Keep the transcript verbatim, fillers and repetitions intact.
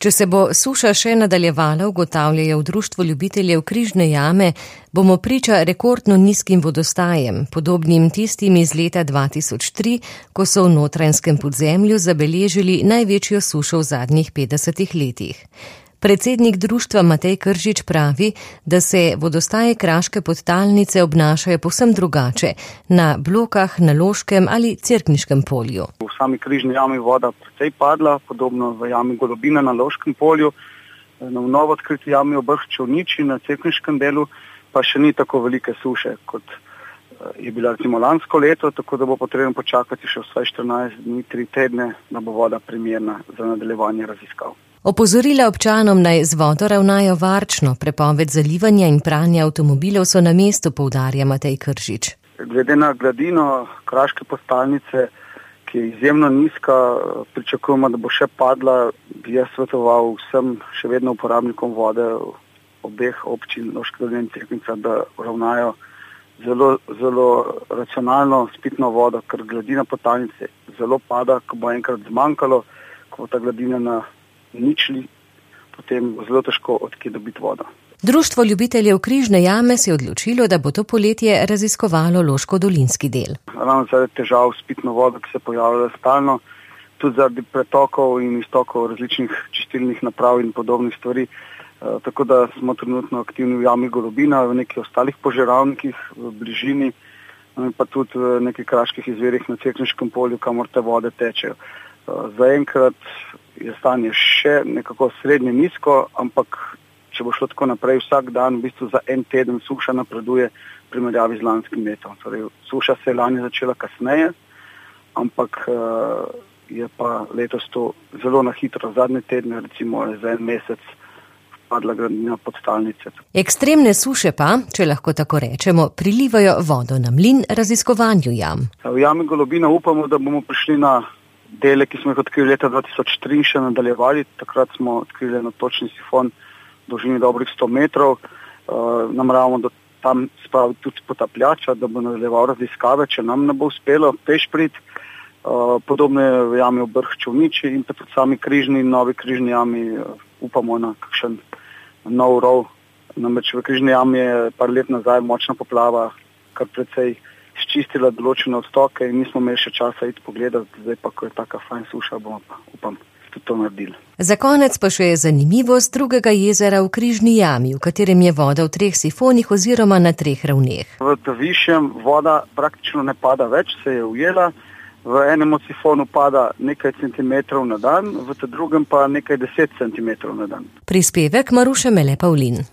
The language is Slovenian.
Če se bo suša še nadaljevala, ugotavljajo v Društvu ljubiteljev Križne jame, bomo priča rekordno nizkim vodostajem, podobnim tistim iz leta dva tisoč tri, ko so v Notranjskem podzemlju zabeležili največjo sušo v zadnjih petdesetih letih. Predsednik društva Matej Kržič pravi, da se vodostaje kraške podtalnice obnašajo povsem drugače na Blokah, na Loškem ali Cerkniškem polju. V sami Križni jami voda precej padla, podobno v jami Golobina na Loškem polju, v novo odkriti jami Obrh Čolniči na Cerkniškem delu pa še ni tako velike suše, kot je bila recimo lansko leto, tako da bo potrebno počakati še vsaj štirinajst dni, tri tedne, da bo voda primerna za nadaljevanje raziskav. Opozorila občanom naj z vodo ravnajo varčno, prepoved zalivanja in pranja avtomobilov so na mestu, poudarja Matej Kržič. Glede na gladino kraške podtalnice, ki je izjemno nizka, pričakujemo, da bo še padla, bi jaz svetoval vsem še vedno uporabnikom vode obeh občin Loška dolina in Cerknica, da ravnajo zelo, zelo racionalno s pitno vodo, ker gladina podtalnice zelo pada, ko bo enkrat zmanjkalo, ko bo ta gladina na ničli, potem zelo težko odkje dobiti vodo. Društvo ljubiteljev Križne jame se je odločilo, da bo to poletje raziskovalo loško-dolinski del. Ravno zaradi težav s pitno vodo, ki se pojavljajo stalno, tudi zaradi pretokov in iztokov različnih čistilnih naprav in podobnih stvari. E, tako da smo trenutno aktivni v jami Golobina, v nekih ostalih požeravnikih v bližini, pa tudi v nekih kraških izvirih na Cerkniškem polju, kamor te vode tečejo. E, zaenkrat je stanje še nekako srednje nizko, ampak če bo šlo tako naprej, vsak dan v bistvu za en teden suša napreduje v primerjavi z lanskim letom. Torej, suša se je lani začela kasneje, ampak uh, je pa letos to zelo na hitro. Zadnje tedne, recimo za en mesec, padla gladina podtalnice. Ekstremne suše pa, če lahko tako rečemo, prilivajo vodo na mlin raziskovanju jam. V jami Golobina upamo, da bomo prišli na dele, ki smo jih odkrili leta dva tisoč tri, še nadaljevali. Takrat smo odkrili eno točni sifon v dolžini dobrih sto metrov. Uh, nameravamo do tam spraviti tudi potapljača, da bo nadaljeval raziskave, če nam ne bo uspelo peš priti. Uh, podobno je v jami Obrh Čolniči in pa tudi sami križni in novi križni jami uh, upamo na kakšen nov rov. Namreč v križni jami je par let nazaj močna poplava, kar precej izčistila določene odstoke in nismo imeli še časa iti pogledati, zdaj pa, ko je taka fajn suša, bomo pa, upam, tudi to naredili. Za konec pa še je zanimivost drugega jezera v Križni jami, v katerem je voda v treh sifonih oziroma na treh ravneh. V višjem voda praktično ne pada več, se je ujela, v enem od sifonu pada nekaj centimetrov na dan, v drugem pa nekaj deset centimetrov na dan. Prispevek Maruše Mele Pavlin.